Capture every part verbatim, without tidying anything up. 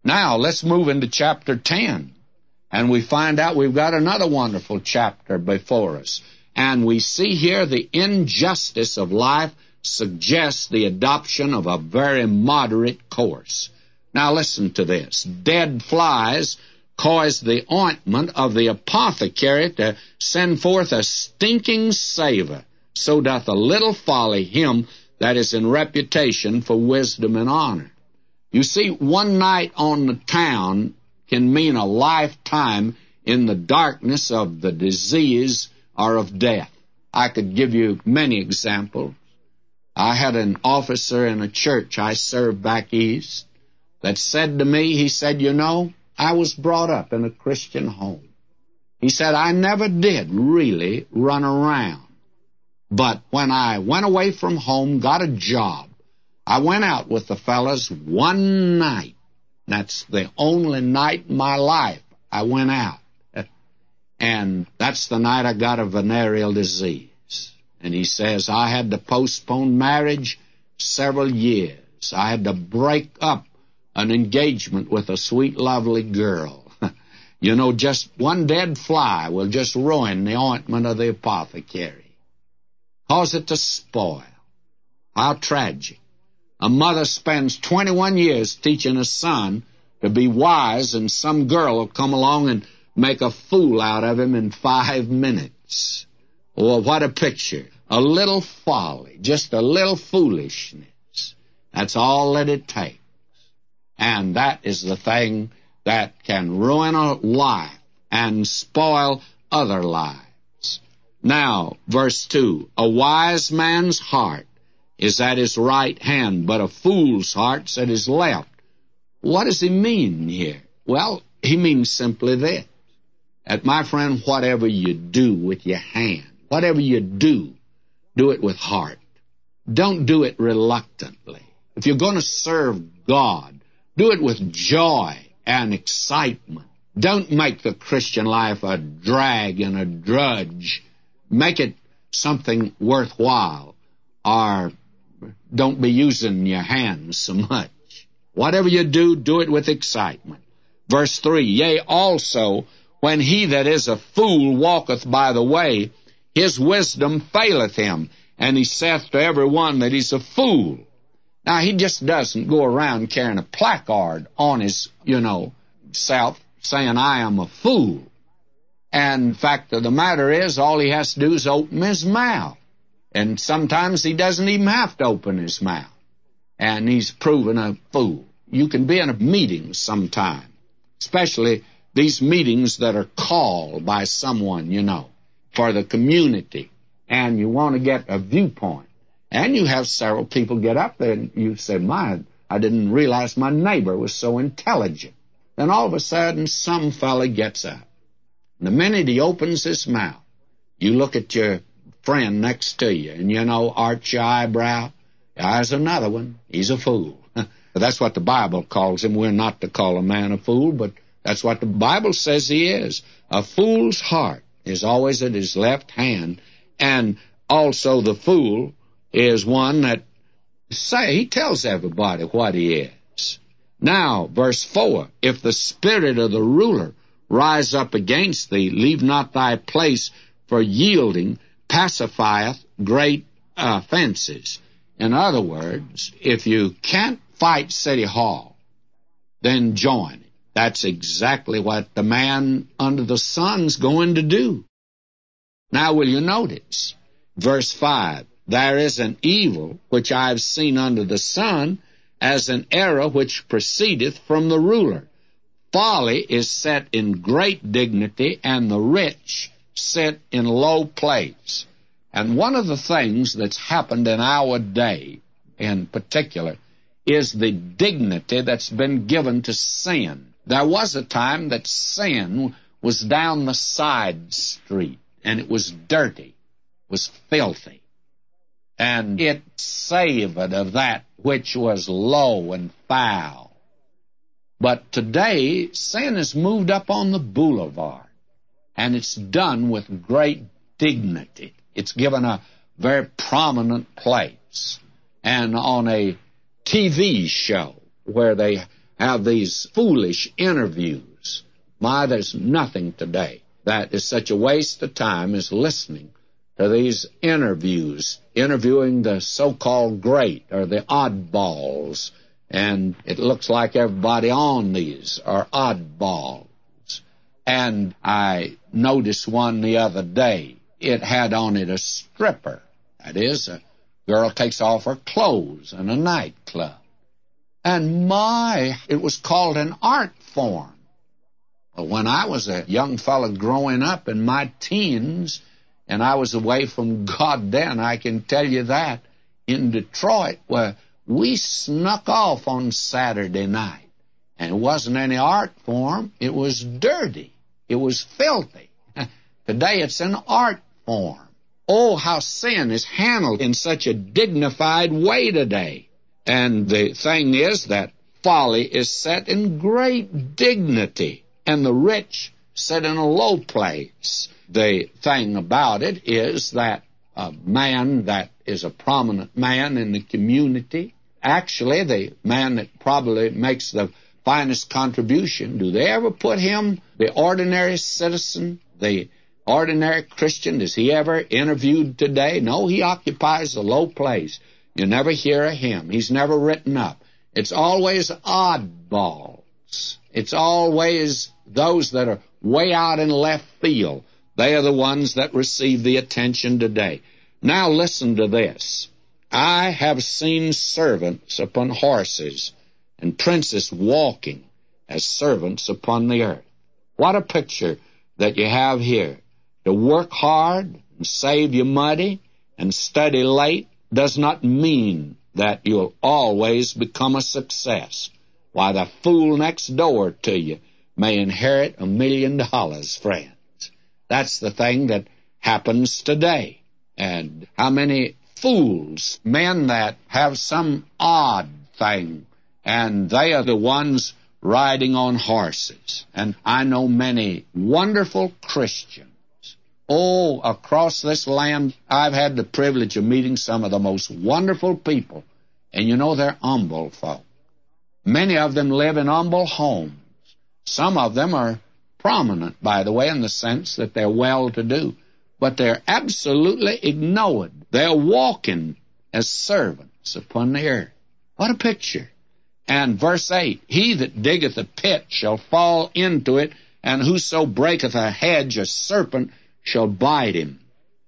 Now, let's move into chapter ten. And we find out we've got another wonderful chapter before us. And we see here the injustice of life suggests the adoption of a very moderate course. Now listen to this. Dead flies cause the ointment of the apothecary to send forth a stinking savor. So doth a little folly him that is in reputation for wisdom and honor. You see, one night on the town can mean a lifetime in the darkness of the disease or of death. I could give you many examples. I had an officer in a church I served back east that said to me, he said, you know, I was brought up in a Christian home. He said, I never did really run around. But when I went away from home, got a job, I went out with the fellas one night. That's the only night in my life I went out. And that's the night I got a venereal disease. And he says, I had to postpone marriage several years. I had to break up an engagement with a sweet, lovely girl. You know, just one dead fly will just ruin the ointment of the apothecary. Cause it to spoil. How tragic. A mother spends twenty-one years teaching a son to be wise, and some girl will come along and make a fool out of him in five minutes. Well, what a picture. A little folly, just a little foolishness. That's all that it takes. And that is the thing that can ruin a life and spoil other lives. Now, verse two, a wise man's heart is at his right hand, but a fool's heart's at his left. What does he mean here? Well, he means simply this. That, my friend, whatever you do with your hand, whatever you do, do it with heart. Don't do it reluctantly. If you're going to serve God, do it with joy and excitement. Don't make the Christian life a drag and a drudge. Make it something worthwhile, or don't be using your hands so much. Whatever you do, do it with excitement. Verse three, yea, also, when he that is a fool walketh by the way, his wisdom faileth him, and he saith to every one that he's a fool. Now, he just doesn't go around carrying a placard on his, you know, self saying, I am a fool. And the fact of the matter is, all he has to do is open his mouth. And sometimes he doesn't even have to open his mouth. And he's proven a fool. You can be in a meeting sometime, especially these meetings that are called by someone, you know, for the community, and you want to get a viewpoint. And you have several people get up there and you say, my, I didn't realize my neighbor was so intelligent. Then all of a sudden, some fella gets up. And the minute he opens his mouth, you look at your friend next to you, and, you know, arch your eyebrow. There's another one. He's a fool. That's what the Bible calls him. We're not to call a man a fool, but that's what the Bible says he is. A fool's heart is always at his left hand, and also the fool is one that say he tells everybody what he is. Now, verse four, if the spirit of the ruler rise up against thee, leave not thy place, for yielding pacifieth great offenses. In other words, if you can't fight City Hall, then join it. That's exactly what the man under the sun's going to do. Now, will you notice? Verse five, there is an evil which I have seen under the sun, as an error which proceedeth from the ruler. Folly is set in great dignity, and the rich sit in low place. And one of the things that's happened in our day, in particular, is the dignity that's been given to sin. There was a time that sin was down the side street, and it was dirty, was filthy, and it savored of that which was low and foul. But today, sin has moved up on the boulevard, and it's done with great dignity. It's given a very prominent place. And on a T V show where they have these foolish interviews. My, there's nothing today that is such a waste of time as listening to these interviews, interviewing the so-called great or the oddballs. And it looks like everybody on these are oddballs. And I noticed one the other day. It had on it a stripper. That is, a girl takes off her clothes in a nightclub. And my, it was called an art form. Well, when I was a young fellow growing up in my teens, and I was away from God then, I can tell you that, in Detroit, where we snuck off on Saturday night. And it wasn't any art form. It was dirty. It was filthy. Today it's an art form. Oh, how sin is handled in such a dignified way today. And the thing is that folly is set in great dignity, and the rich sit in a low place. The thing about it is that a man that is a prominent man in the community, actually the man that probably makes the finest contribution, do they ever put him, the ordinary citizen, the ordinary Christian, is he ever interviewed today? No, he occupies a low place. You never hear of him. He's never written up. It's always oddballs. It's always those that are way out in left field. They are the ones that receive the attention today. Now listen to this. I have seen servants upon horses and princes walking as servants upon the earth. What a picture that you have here. To work hard and save your money and study late does not mean that you'll always become a success. Why, the fool next door to you may inherit a million dollars, friends. That's the thing that happens today. And how many fools, men that have some odd thing, and they are the ones riding on horses. And I know many wonderful Christians. Oh, across this land, I've had the privilege of meeting some of the most wonderful people. And you know, they're humble folk. Many of them live in humble homes. Some of them are prominent, by the way, in the sense that they're well-to-do. But they're absolutely ignored. They're walking as servants upon the earth. What a picture. And verse eight, he that diggeth a pit shall fall into it, and whoso breaketh a hedge, a serpent, shall bite him.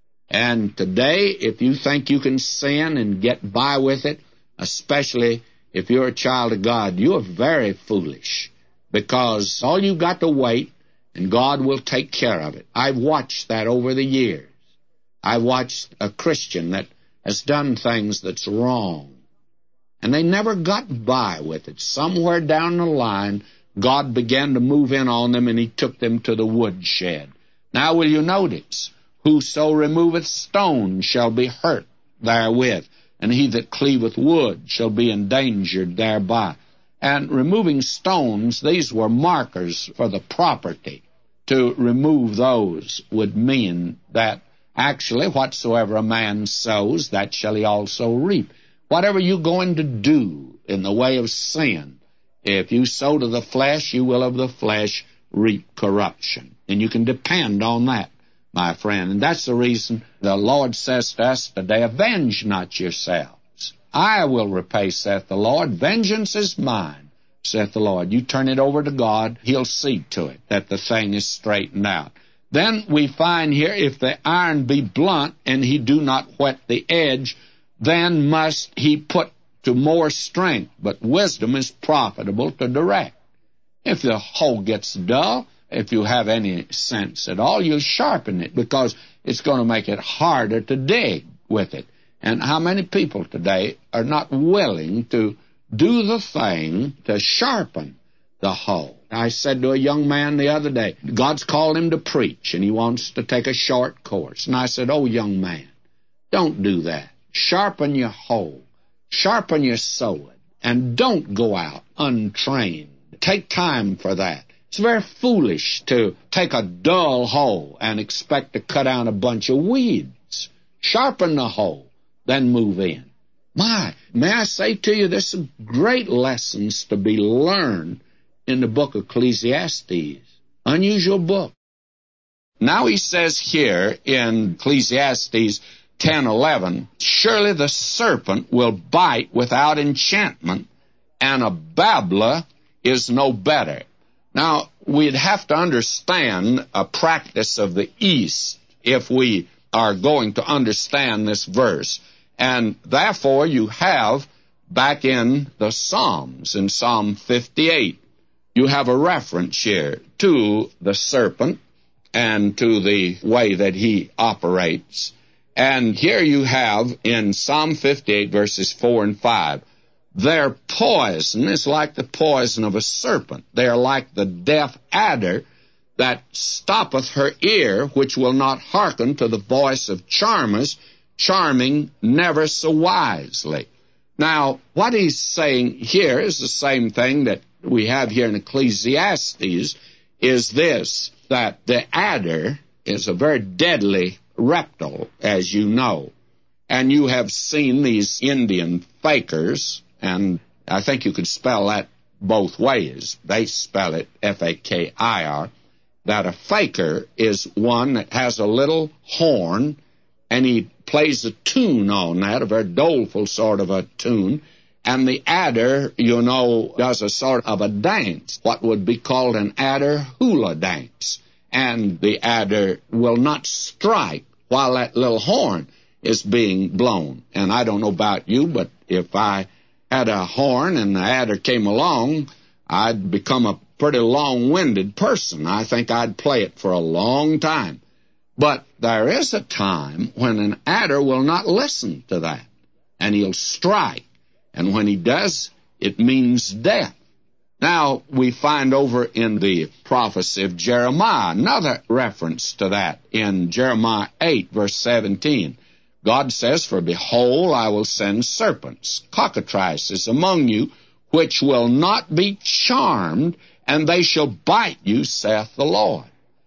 And today, if you think you can sin and get by with it, especially if you're a child of God, you are very foolish, because all you've got to wait, and God will take care of it. I've watched that over the years. I've watched a Christian that has done things that's wrong, and they never got by with it. Somewhere down the line, God began to move in on them, and he took them to the woodshed. Now will you notice, whoso removeth stone shall be hurt therewith, and he that cleaveth wood shall be endangered thereby. And removing stones, these were markers for the property. To remove those would mean that actually whatsoever a man sows, that shall he also reap. Whatever you're going to do in the way of sin, if you sow to the flesh, you will of the flesh reap corruption. And you can depend on that, my friend. And that's the reason the Lord says to us today, avenge not yourselves. I will repay, saith the Lord. Vengeance is mine, saith the Lord. You turn it over to God, he'll see to it that the thing is straightened out. Then we find here, if the iron be blunt and he do not whet the edge, then must he put to more strength. But wisdom is profitable to direct. If the hoe gets dull, if you have any sense at all, you'll sharpen it, because it's going to make it harder to dig with it. And how many people today are not willing to do the thing to sharpen the hoe? I said to a young man the other day, God's called him to preach, and he wants to take a short course. And I said, oh, young man, don't do that. Sharpen your hoe. Sharpen your sword. And don't go out untrained. Take time for that. It's very foolish to take a dull hoe and expect to cut out a bunch of weeds. Sharpen the hoe, then move in. My, may I say to you, there's some great lessons to be learned in the book of Ecclesiastes. Unusual book. Now he says here in Ecclesiastes ten eleven, surely the serpent will bite without enchantment, and a babbler is no better. Now, we'd have to understand a practice of the East if we are going to understand this verse. And therefore, you have, back in the Psalms, in Psalm fifty-eight, you have a reference here to the serpent and to the way that he operates. And here you have in Psalm fifty-eight, verses four and five, their poison is like the poison of a serpent. They are like the deaf adder that stoppeth her ear, which will not hearken to the voice of charmers, charming never so wisely. Now, what he's saying here is the same thing that we have here in Ecclesiastes, is this, that the adder is a very deadly reptile, as you know. And you have seen these Indian fakers, and I think you could spell that both ways. They spell it F A K I R, that a faker is one that has a little horn, and he plays a tune on that, a very doleful sort of a tune, and the adder, you know, does a sort of a dance, what would be called an adder hula dance. And the adder will not strike while that little horn is being blown. And I don't know about you, but if I had a horn and the adder came along, I'd become a pretty long-winded person. I think I'd play it for a long time. But there is a time when an adder will not listen to that, and he'll strike. And when he does, it means death. Now, we find over in the prophecy of Jeremiah another reference to that in Jeremiah eight, verse seventeen. God says, for behold, I will send serpents, cockatrices among you, which will not be charmed, and they shall bite you, saith the Lord.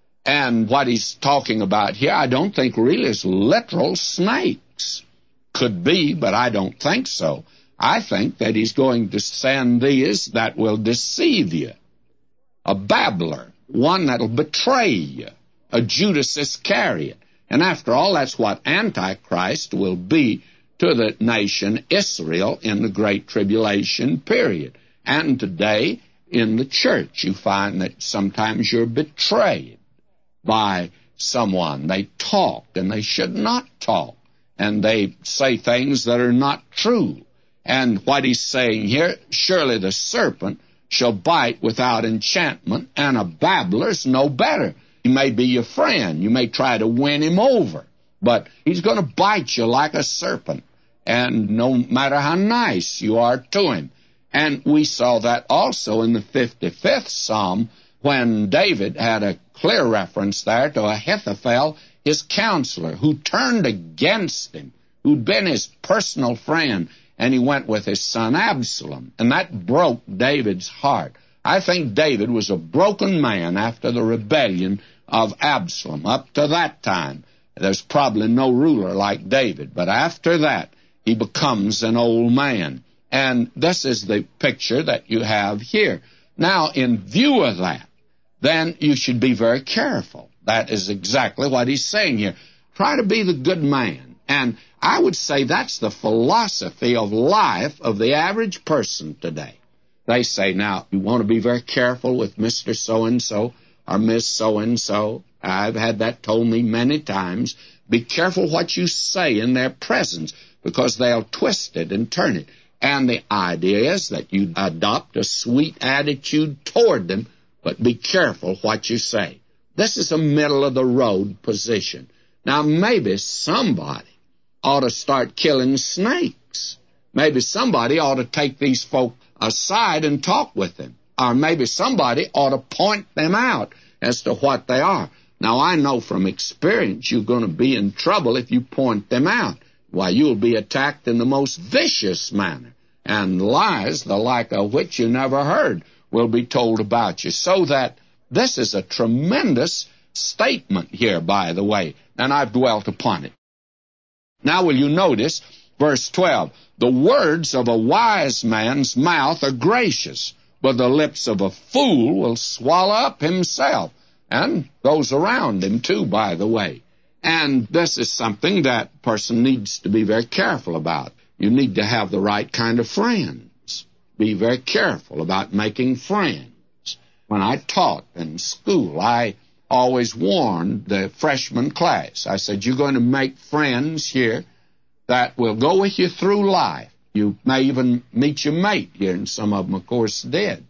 And what he's talking about here, I don't think really is literal snakes. Could be, but I don't think so. I think that he's going to send these that will deceive you. A babbler, one that'll betray you, a Judas Iscariot. And after all, that's what Antichrist will be to the nation Israel in the Great Tribulation period. And today, in the church, you find that sometimes you're betrayed by someone. They talk, and they should not talk. And they say things that are not true. And what he's saying here, surely the serpent shall bite without enchantment, and a babbler's no better. He may be your friend. You may try to win him over, but he's going to bite you like a serpent, and no matter how nice you are to him. And we saw that also in the fifty-fifth Psalm, when David had a clear reference there to Ahithophel, his counselor, who turned against him, who'd been his personal friend, and he went with his son Absalom. And that broke David's heart. I think David was a broken man after the rebellion of Absalom. Up to that time, there's probably no ruler like David. But after that, he becomes an old man. And this is the picture that you have here. Now, in view of that, then you should be very careful. That is exactly what he's saying here. Try to be the good man. And I would say that's the philosophy of life of the average person today. They say, now, you want to be very careful with Mister So-and-so or Miss So-and-so. I've had that told me many times. Be careful what you say in their presence, because they'll twist it and turn it. And the idea is that you adopt a sweet attitude toward them, but be careful what you say. This is a middle-of-the-road position. Now, maybe somebody ought to start killing snakes. Maybe somebody ought to take these folk aside and talk with them. Or maybe somebody ought to point them out as to what they are. Now, I know from experience you're going to be in trouble if you point them out. Why, you'll be attacked in the most vicious manner. And lies, the like of which you never heard, will be told about you. So that this is a tremendous statement here, by the way, and I've dwelt upon it. Now, will you notice Verse twelve, the words of a wise man's mouth are gracious, but the lips of a fool will swallow up himself, and those around him too, by the way. And this is something that person needs to be very careful about. You need to have the right kind of friends. Be very careful about making friends. When I taught in school, I always warned the freshman class. I said, you're going to make friends here that will go with you through life. You may even meet your mate here, and some of them, of course, did.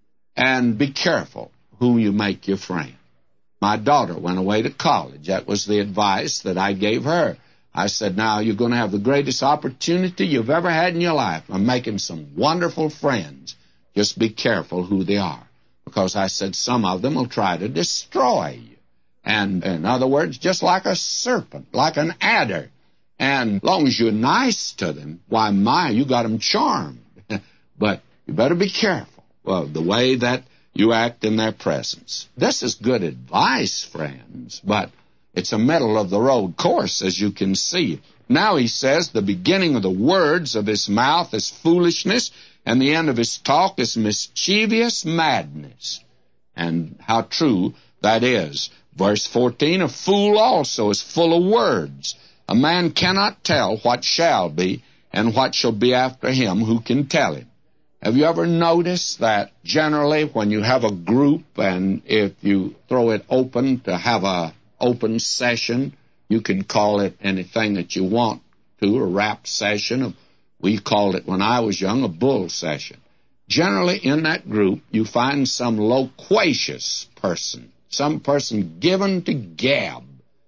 And be careful who you make your friend. My daughter went away to college. That was the advice that I gave her. I said, now, you're going to have the greatest opportunity you've ever had in your life. I'm making some wonderful friends. Just be careful who they are. Because I said some of them will try to destroy you. And in other words, just like a serpent, like an adder. And as long as you're nice to them, why, my, you got them charmed. But you better be careful. Well, the way that you act in their presence. This is good advice, friends, but it's a middle-of-the-road course, as you can see. Now he says, the beginning of the words of his mouth is foolishness, and the end of his talk is mischievous madness. And how true that is. Verse fourteen, a fool also is full of words. A man cannot tell what shall be, and what shall be after him, who can tell him? Have you ever noticed that generally when you have a group, and if you throw it open to have a open session, you can call it anything that you want to, a rap session. We called it, when I was young, a bull session. Generally in that group, you find some loquacious person, some person given to gab,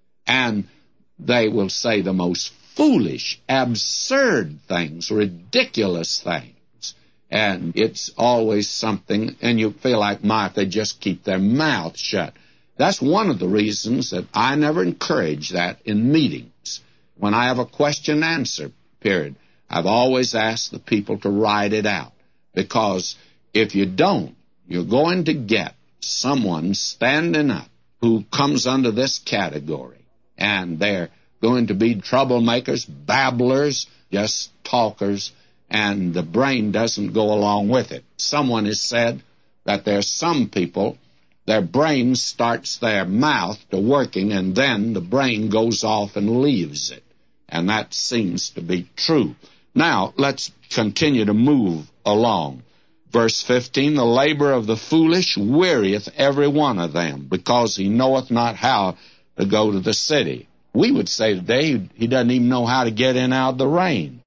and they will say the most foolish, absurd things, ridiculous things. And it's always something, and you feel like, my, if they just keep their mouth shut. That's one of the reasons that I never encourage that in meetings. When I have a question-answer period, I've always asked the people to write it out. Because if you don't, you're going to get someone standing up who comes under this category. And they're going to be troublemakers, babblers, just talkers, and the brain doesn't go along with it. Someone has said that there's some people, their brain starts their mouth to working, and then the brain goes off and leaves it. And that seems to be true. Now, let's continue to move along. Verse fifteen, the labor of the foolish wearieth every one of them, because he knoweth not how to go to the city. We would say today he doesn't even know how to get in out of the rain.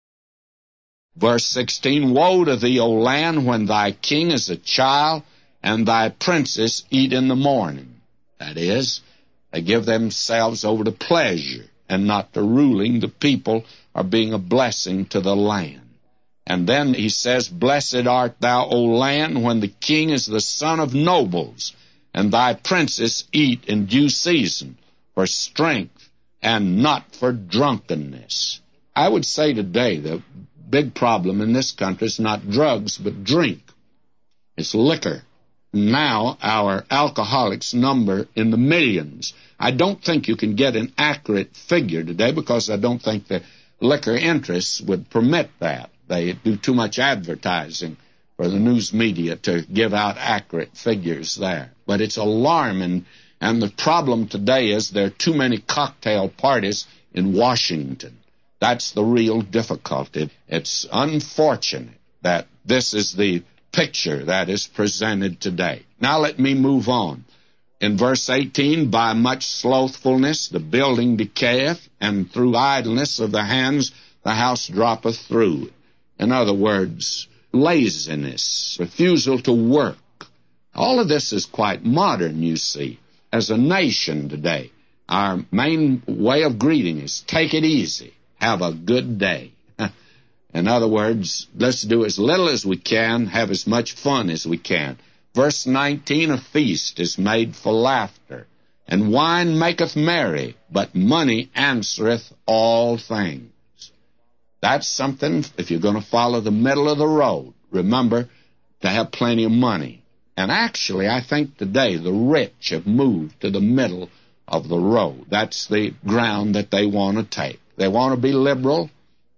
Verse sixteen, woe to thee, O land, when thy king is a child, and thy princes eat in the morning. That is, they give themselves over to pleasure, and not to ruling the people or being a blessing to the land. And then he says, blessed art thou, O land, when the king is the son of nobles, and thy princes eat in due season, for strength and not for drunkenness. I would say today the big problem in this country is not drugs, but drink. It's liquor. Now our alcoholics number in the millions. I don't think you can get an accurate figure today, because I don't think the liquor interests would permit that. They do too much advertising for the news media to give out accurate figures there. But it's alarming, and the problem today is there are too many cocktail parties in Washington. That's the real difficulty. It's unfortunate that this is the picture that is presented today. Now let me move on. In verse eighteen, by much slothfulness the building decayeth, and through idleness of the hands the house droppeth through. In other words, laziness, refusal to work. All of this is quite modern, you see. As a nation today, our main way of greeting is take it easy, have a good day. In other words, let's do as little as we can, have as much fun as we can. Verse nineteen, a feast is made for laughter, and wine maketh merry, but money answereth all things. That's something, if you're going to follow the middle of the road, remember to have plenty of money. And actually, I think today the rich have moved to the middle of the road. That's the ground that they want to take. They want to be liberal,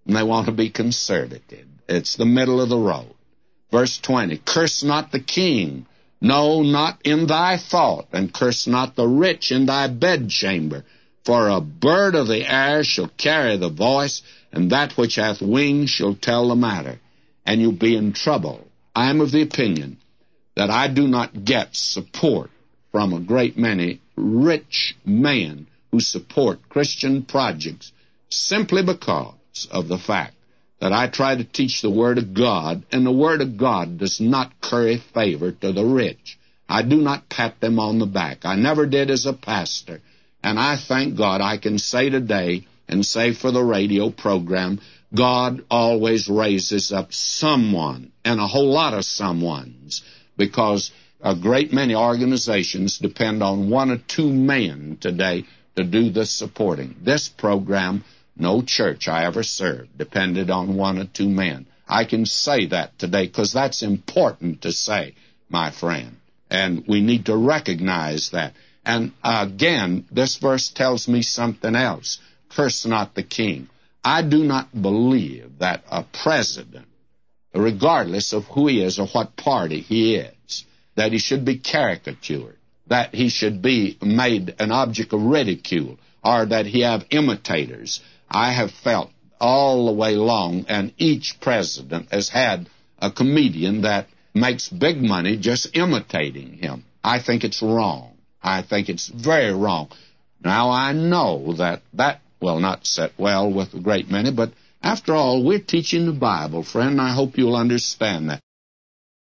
and they want to be conservative. It's the middle of the road. Verse twenty, curse not the king, no, not in thy thought, and curse not the rich in thy bedchamber. For a bird of the air shall carry the voice, and that which hath wings shall tell the matter. And you'll be in trouble. I am of the opinion that I do not get support from a great many rich men who support Christian projects simply because of the fact that I try to teach the Word of God, and the Word of God does not curry favor to the rich. I do not pat them on the back. I never did as a pastor. And I thank God I can say today, and say for the radio program, God always raises up someone, and a whole lot of someones, because a great many organizations depend on one or two men today to do the supporting. This program, no church I ever served depended on one or two men. I can say that today because that's important to say, my friend. And we need to recognize that. And again, this verse tells me something else. Curse not the king. I do not believe that a president, regardless of who he is or what party he is, that he should be caricatured, that he should be made an object of ridicule, or that he have imitators. I have felt all the way along, and each president has had a comedian that makes big money just imitating him. I think it's wrong. I think it's very wrong. Now, I know that that will not sit well with a great many, but after all, we're teaching the Bible, friend, and I hope you'll understand that.